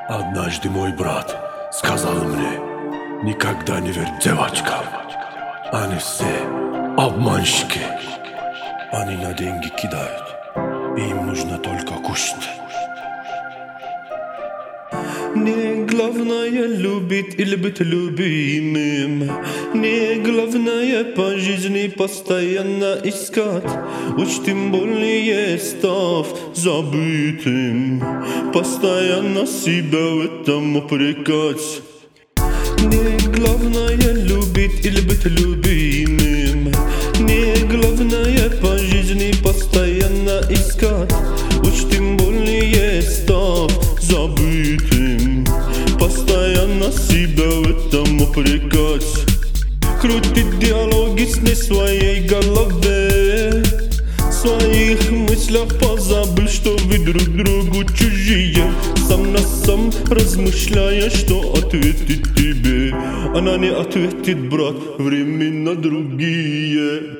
Однажды мой брат сказал мне: никогда не верь девочкам, они все обманщики. Они на деньги кидают, и им нужно только кушать. Не главное любить или быть любимым, не главное по жизни постоянно искать, уж тем более став забытым, постоянно себя в этом упрекать. Не главное любить или быть любимым, не главное по жизни постоянно искать, уж тем более став забытым, постоянно себя в этом упрекать. Крутить диалоги с не своей голове, в своих мыслях позабыл, что вы друг другу чужие. Сам на сам размышляя, что ответить тебе, она не ответит, брат, времена другие.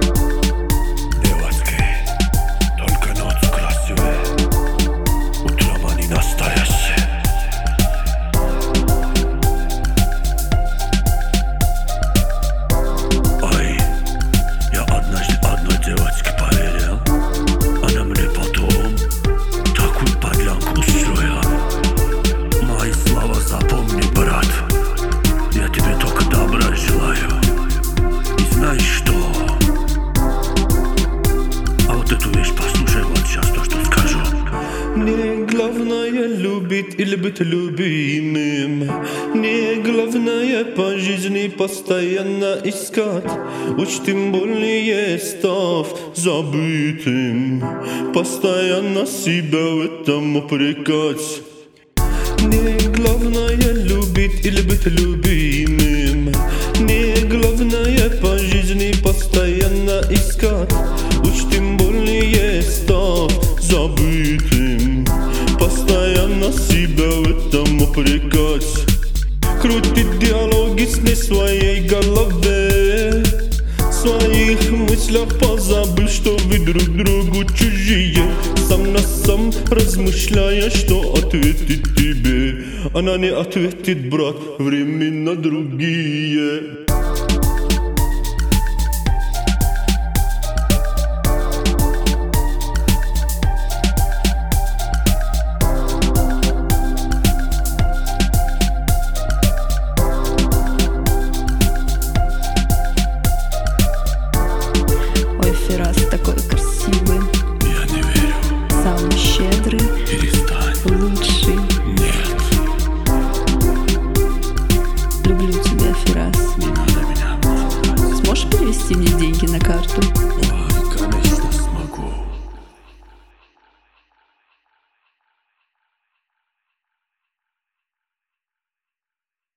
Не главное любить или быть любимым, не главное по жизни постоянно искать, уж тем более став забытым, постоянно себя в этом упрекать. Не главное любить или быть любимым, не главное по жизни постоянно искать, уж тем более став забытым, постоянно себя в этом упрекать. Крутить диалоги с не своей голове, в своих мыслях позабыл, что вы друг другу чужие. Сам на сам размышляя, что ответить тебе, она не ответит, брат, времена другие. Фирас такой красивый. Я не верю. Самый щедрый. Перестань. Лучший. Нет. Люблю тебя, Фирас. Не надо меня. Сможешь перевести мне деньги на карту?